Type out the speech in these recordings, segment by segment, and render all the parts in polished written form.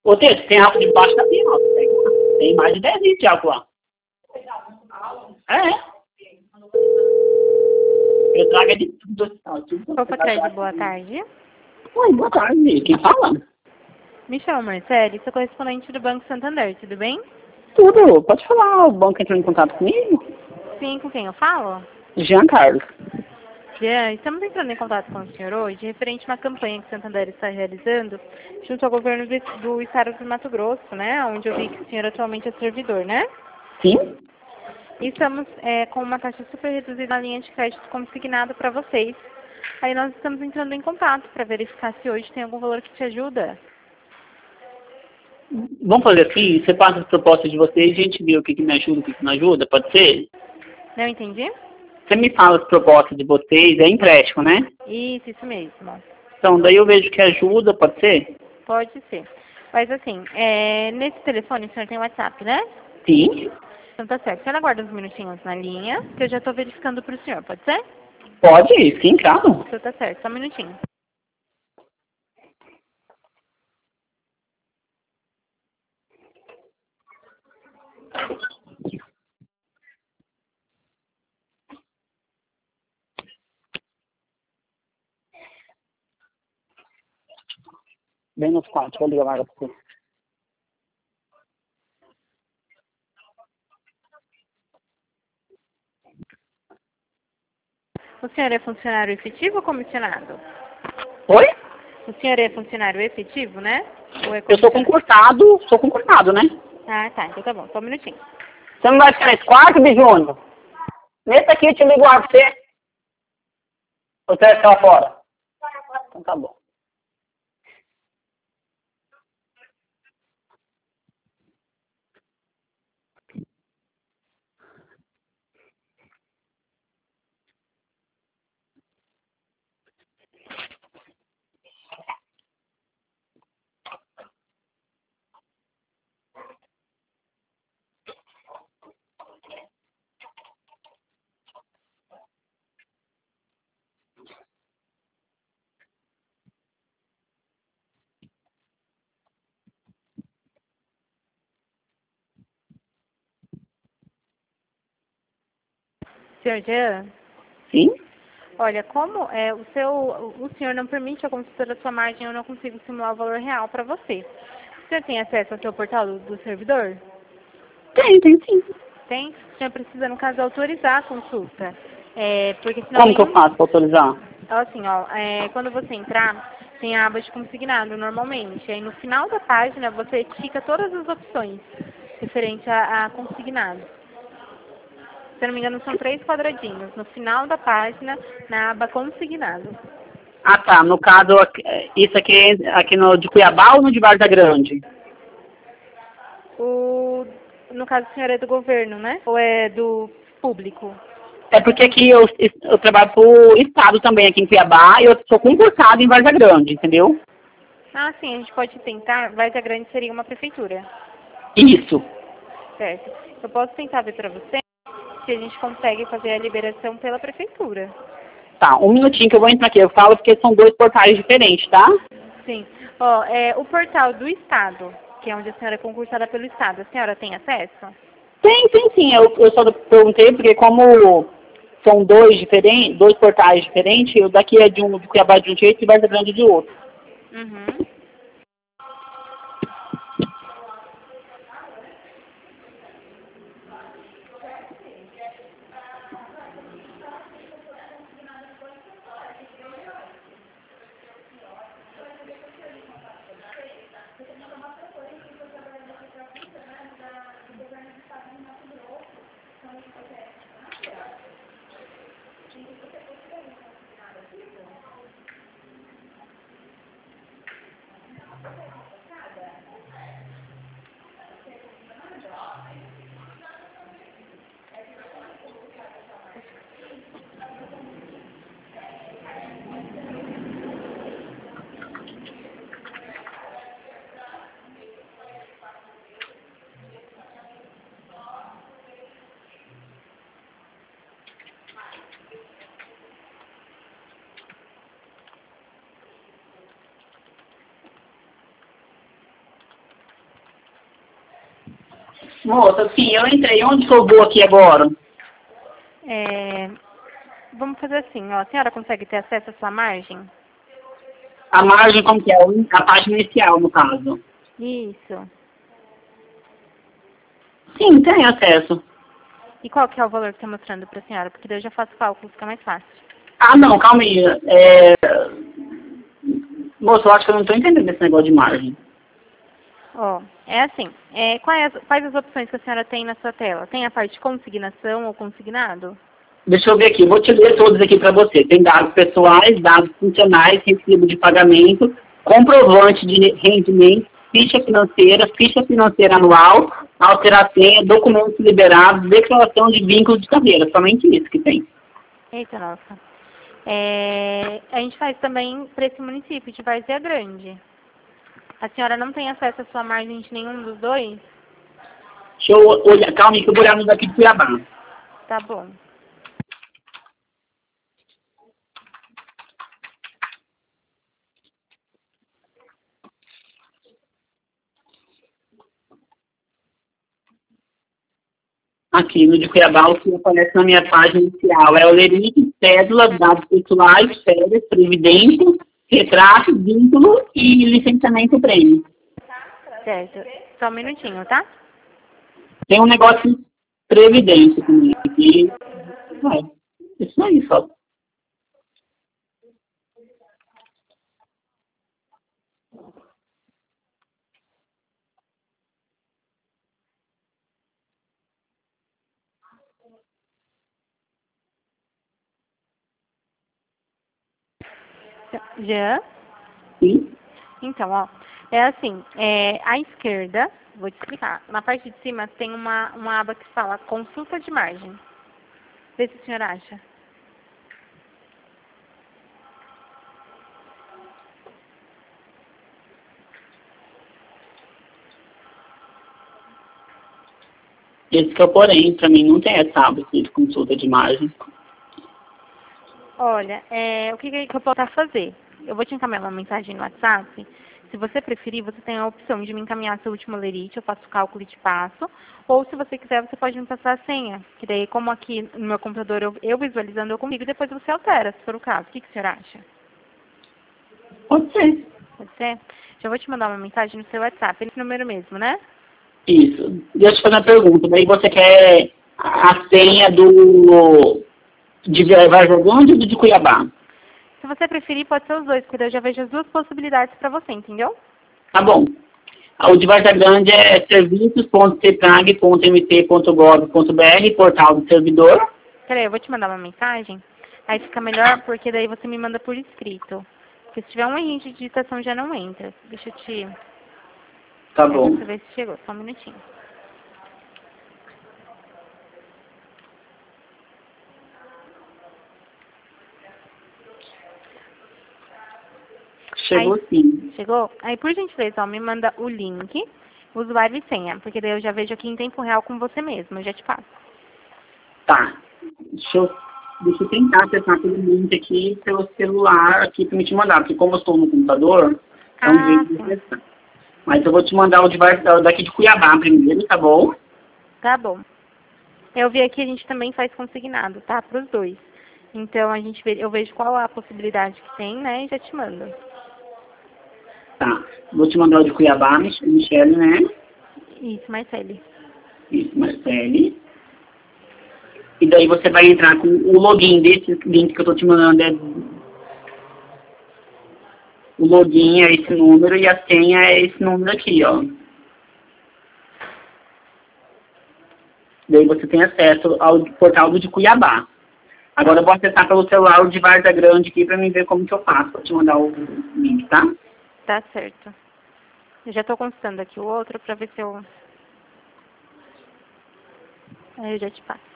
Ô, Tete, tem álcool debaixo da minha, ó. Tem mais de 10 litros de álcool lá. É. Eu trago de tudo. Opa, Card, boa tarde. Oi, boa tarde. Quem fala? Me chamo Marcele, sou correspondente do Banco Santander, tudo bem? Tudo. Pode falar. O banco entrou em contato comigo? Sim, com quem eu falo? Jean Carlos. Jean, estamos entrando em contato com o senhor hoje referente a uma campanha que o Santander está realizando junto ao governo do estado do Mato Grosso, né? Onde eu vi que o senhor atualmente é servidor, né? Sim? E estamos com uma taxa super reduzida na linha de crédito consignado para vocês. Aí nós estamos entrando em contato para verificar se hoje tem algum valor que te ajuda. Vamos fazer assim? Você passa as propostas de vocês e a gente vê o que me ajuda, o que não ajuda, pode ser? Não entendi? Você me fala as propostas de vocês, é empréstimo, né? Isso mesmo. Então, daí eu vejo que ajuda, pode ser? Pode ser. Mas assim, nesse telefone o senhor tem WhatsApp, né? Sim. Então tá certo. O senhor aguarda uns minutinhos na linha, que eu já estou verificando para o senhor, pode ser? Pode ir, sim, claro. Então tá certo, só um minutinho. Bem nos quatro, vou ligar agora pra você. O senhor é funcionário efetivo ou comissionado? Oi? O senhor é funcionário efetivo, né? Ou é Eu sou comissionado? concursado, né? Ah, tá. Então tá bom. Só um minutinho. Você não vai ficar nesse quarto, Bijônio? Nesse aqui eu te ligo lá pra você. Ou você vai ficar lá fora? Então tá bom. Senhor Jean, Sim? olha, como o senhor não permite a consulta da sua margem, eu não consigo simular o valor real para você. O senhor tem acesso ao seu portal do servidor? Tem sim. Tem? O senhor precisa, no caso, autorizar a consulta. Porque senão Como que eu nenhum... faço pra autorizar? Assim, ó, quando você entrar, tem a aba de consignado, normalmente. Aí no final da página, você tica todas as opções referente a consignado. Se eu não me engano, são 3 quadradinhos. No final da página, na aba consignado. Ah, tá. No caso, isso aqui no de Cuiabá ou no de Varda Grande? No caso, o senhor é do governo, né? Ou é do público? É porque aqui eu trabalho pro estado também, aqui em Cuiabá, e eu sou concursado em Varda Grande, entendeu? Ah, sim, a gente pode tentar. Vargas Grande seria uma prefeitura. Isso. Certo. Eu posso tentar ver para você se a gente consegue fazer a liberação pela prefeitura. Tá, um minutinho que eu vou entrar aqui. Eu falo porque são dois portais diferentes, tá? Sim. Ó, o portal do Estado, que é onde a senhora é concursada pelo Estado, a senhora tem acesso? Sim. Eu só perguntei porque como são dois portais diferentes, o daqui é de Cuiabá de um jeito e Varda Grande de outro. Uhum. Moça, sim, eu entrei. Onde que eu vou aqui agora? Vamos fazer assim, ó. A senhora consegue ter acesso à sua margem? A margem, como que é? A página inicial, no caso. Isso. Sim, tem acesso. E qual que é o valor que está mostrando para a senhora? Porque daí eu já faço cálculo, fica mais fácil. Ah, não, calma aí. Moça, eu acho que eu não estou entendendo esse negócio de margem. Ó, é assim, quais as opções que a senhora tem na sua tela? Tem a parte de consignação ou consignado? Deixa eu ver aqui, vou te ler todos aqui para você. Tem dados pessoais, dados funcionais, recibo de pagamento, comprovante de rendimento, ficha financeira anual, alterar senha, documentos liberados, declaração de vínculo de carreira. Somente isso que tem. Eita, nossa. A gente faz também para esse município de Várzea Grande. A senhora não tem acesso à sua margem de nenhum dos dois? Deixa eu olhar, calma aí que eu vou olhar no daqui de Cuiabá. Tá bom. Aqui no de Cuiabá, o que aparece na minha página inicial é o lerite, cédula, dados pessoais, férias, previdência, retrato, vínculo e licenciamento prêmio. Certo. Só um minutinho, tá? Tem um negócio de previdência também aqui. Isso aí só. Já? Sim? Então, ó, é assim, à esquerda, vou te explicar. Na parte de cima tem uma aba que fala consulta de margem. Vê se o senhor acha. Esse que é o porém, para mim não tem essa aba aqui de consulta de margem. Olha, o que eu posso fazer? Eu vou te encaminhar uma mensagem no WhatsApp. Se você preferir, você tem a opção de me encaminhar seu último lerite, eu faço o cálculo e te passo. Ou se você quiser, você pode me passar a senha. Que daí, como aqui no meu computador eu visualizando eu comigo, depois você altera, se for o caso. O que o senhor acha? Pode ser. Pode ser? Já vou te mandar uma mensagem no seu WhatsApp, esse número mesmo, né? Isso. Deixa eu te fazer uma pergunta. Daí você quer a senha de Vargas Grande ou do de Cuiabá? Se você preferir, pode ser os dois, porque daí eu já vejo as duas possibilidades para você, entendeu? Tá bom. O de Vargas Grande é serviços.ceprag.mt.gov.br, portal do servidor. Peraí, eu vou te mandar uma mensagem. Aí fica melhor, porque daí você me manda por escrito. Porque se tiver um erro de digitação já não entra. Deixa eu te... Tá Aí bom. você vê se chegou. Só um minutinho. Chegou Aí, sim. chegou? Aí, por gentileza, ó, me manda o link, usuário e senha. Porque daí eu já vejo aqui em tempo real com você mesmo. Eu já te passo. Tá. Deixa eu tentar acessar aquele link aqui pelo celular aqui para me te mandar, porque como eu estou no computador, é um Ah, jeito de sim. acessar. Mas eu vou te mandar daqui de Cuiabá primeiro, tá bom? Tá bom. Eu vi aqui a gente também faz consignado, tá? Para os dois. Então eu vejo qual a possibilidade que tem, né? E já te mando. Tá. Vou te mandar o de Cuiabá, Michele, né? Isso, Marcele. Isso, Marcele. E daí você vai entrar com o login desse link que eu tô te mandando. O login é esse número e a senha é esse número aqui, ó. Daí você tem acesso ao portal do de Cuiabá. Agora eu vou acessar pelo celular o de Varda Grande aqui pra mim ver como que eu faço. Vou te mandar o link, tá? Tá certo. Eu já tô consultando aqui o outro pra ver se eu... Aí eu já te passo.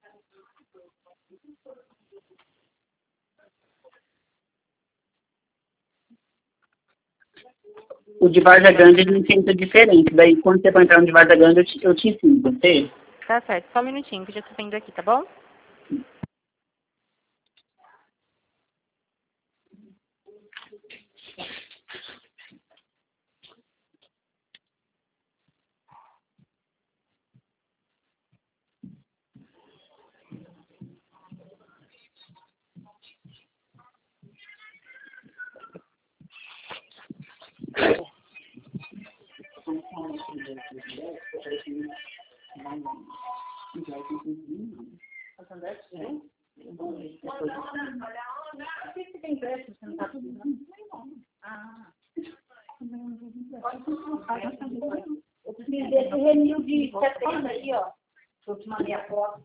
O de Várzea Grande ele tenta diferente. Daí, quando você for entrar no de Várzea Grande, eu te ensino, você? Tá certo, só um minutinho que eu já tô vendo aqui, tá bom? Eu preciso desse renil de 70 aí, ó. Eu te mandei a foto.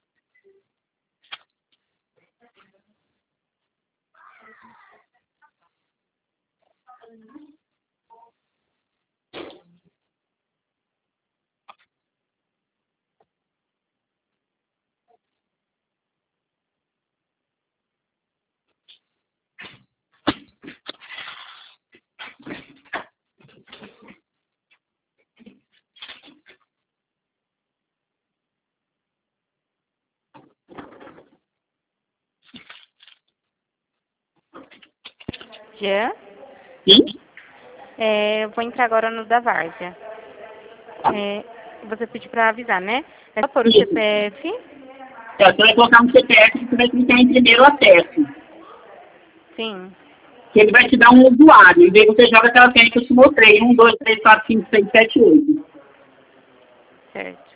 Jean? Sim? Eu vou entrar agora no da Várzea. Você pediu pra avisar, né? É só pôr o Isso. CPF. Você vai colocar um CPF que você vai clicar em primeiro acesso. Sim, Que ele vai te dar um usuário. E daí você joga aquela senha que eu te mostrei. 1, 2, 3, 4, 5, 6, 7, 8. certo.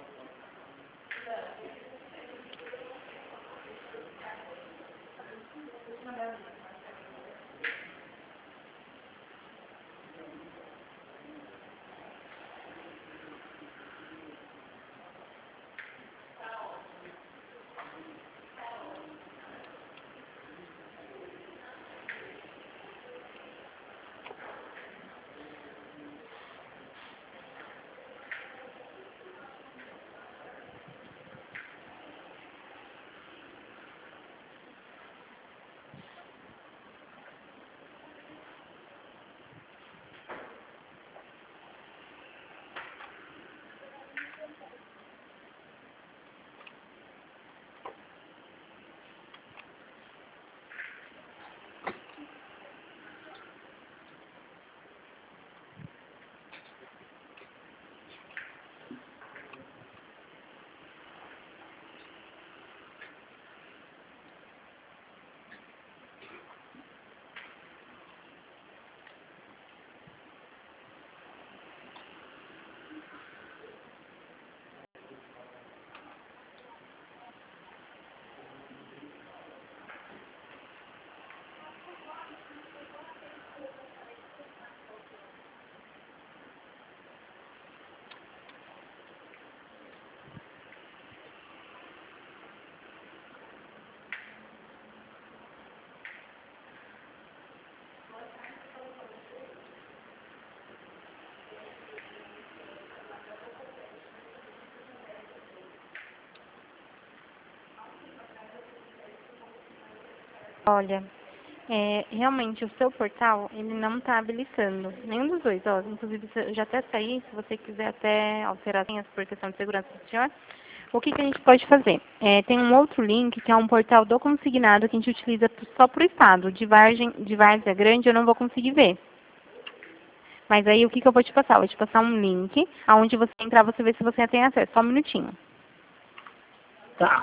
Olha, realmente o seu portal, ele não está habilitando. Nenhum dos dois, ó. Inclusive, eu já até saí, se você quiser até alterar as senhas por questão de segurança do senhor. O que a gente pode fazer? Tem um outro link, que é um portal do consignado, que a gente utiliza só para o estado. De Várzea Grande eu não vou conseguir ver. Mas aí, o que eu vou te passar? Eu vou te passar um link, aonde você entrar, você vê se você tem acesso. Só um minutinho. Tá.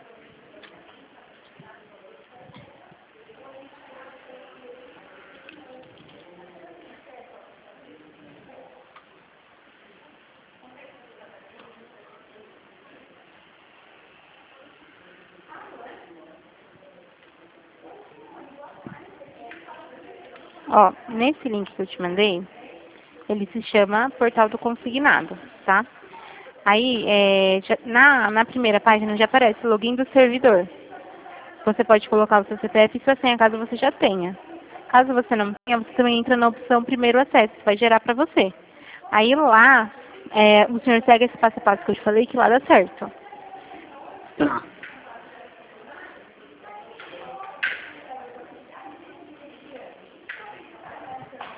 Ó, nesse link que eu te mandei, ele se chama Portal do Consignado, tá? Aí, na primeira página já aparece o login do servidor. Você pode colocar o seu CPF e sua senha, caso você já tenha. Caso você não tenha, você também entra na opção primeiro acesso, vai gerar para você. Aí lá, o senhor segue esse passo a passo que eu te falei, que lá dá certo. Tá.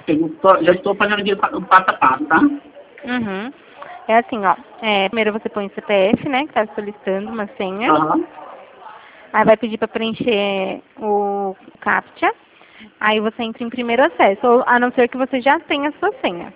Já estou fazendo aqui o passo a passo, tá? Uhum. É assim, ó. Primeiro você põe o CPF, né? Que tá solicitando uma senha. Aham. Aí vai pedir para preencher o CAPTCHA. Aí você entra em primeiro acesso, ou a não ser que você já tenha a sua senha.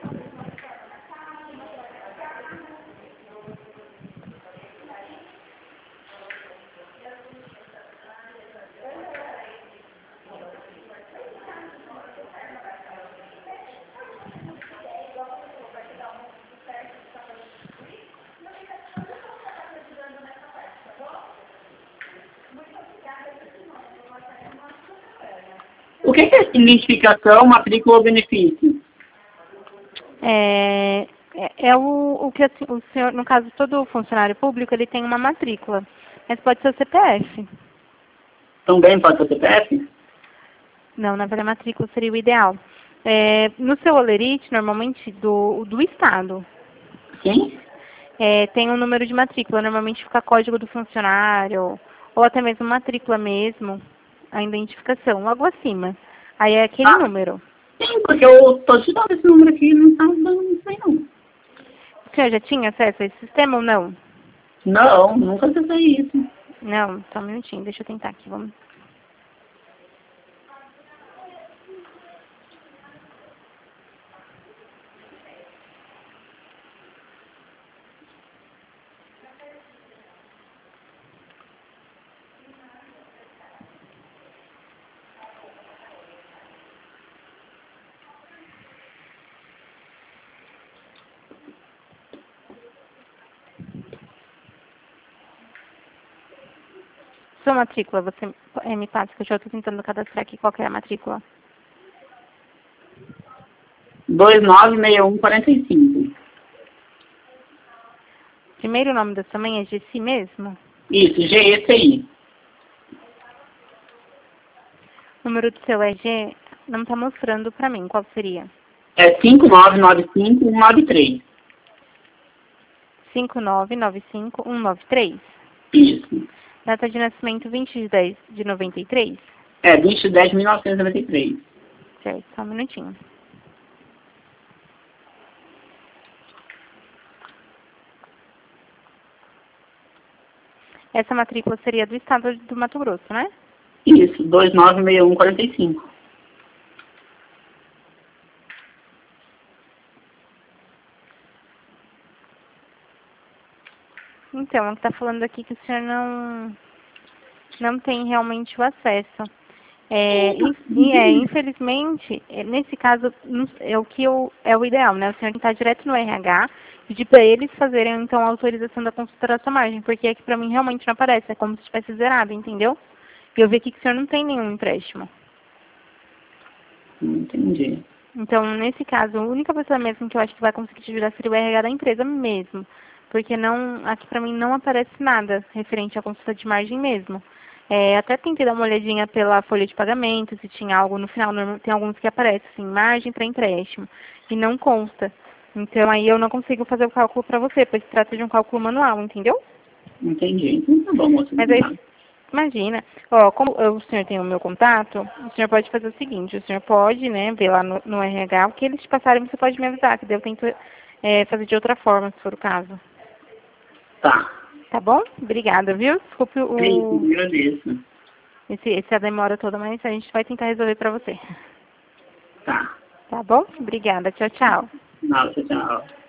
O que é identificação, matrícula ou benefício? O que assim, o senhor, no caso, todo funcionário público, ele tem uma matrícula. Mas pode ser o CPF. Também pode ser CPF? Não, na verdade, a matrícula seria o ideal. No seu Olerite, normalmente, do Estado, Sim? tem um número de matrícula. Normalmente fica código do funcionário, ou até mesmo matrícula mesmo, a identificação, logo acima. Aí é aquele número. Sim, porque eu tô te dando esse número aqui e não tá dando isso aí, não. O senhor já tinha acesso a esse sistema ou não? Não, nunca acessei isso. Não, só um minutinho, deixa eu tentar aqui, vamos. Sua matrícula, você me passa, que eu já estou tentando cadastrar aqui qual que é a matrícula. 296145. Primeiro o nome da sua mãe é Gessi mesmo? Isso, GECI. O número do seu RG não está mostrando para mim, qual seria? É 5995193. 5995193. Isso. Data de nascimento 20/10/93. 20 de 10 de 1993. Certo, só um minutinho. Essa matrícula seria do estado do Mato Grosso, né? Isso, 296145. Então, está falando aqui que o senhor não tem realmente o acesso. Infelizmente, nesse caso, é o ideal, né? O senhor tentar direto no RH, pedir para eles fazerem, então, a autorização da consulta da sua margem, porque aqui para mim realmente não aparece, é como se tivesse zerado, entendeu? E eu vi aqui que o senhor não tem nenhum empréstimo. Entendi. Então, nesse caso, a única pessoa mesmo que eu acho que vai conseguir te ajudar seria o RH da empresa mesmo, porque aqui para mim não aparece nada referente à consulta de margem mesmo. Até tentei dar uma olhadinha pela folha de pagamento, se tinha algo no final, tem alguns que aparecem assim, margem para empréstimo, e não consta. Então aí eu não consigo fazer o cálculo para você, pois se trata de um cálculo manual, entendeu? Entendi. Então tá bom, moça. Mas aí, imagina, como o senhor tem o meu contato, o senhor pode fazer o seguinte, o senhor pode, né, ver lá no RH, o que eles te passarem, você pode me avisar, que daí eu tento fazer de outra forma, se for o caso. Tá. Tá bom? Obrigada, viu? Desculpe Sim, agradeço. essa demora toda, mas a gente vai tentar resolver pra você. Tá. Tá bom? Obrigada. Tchau, tchau. Nossa, tchau.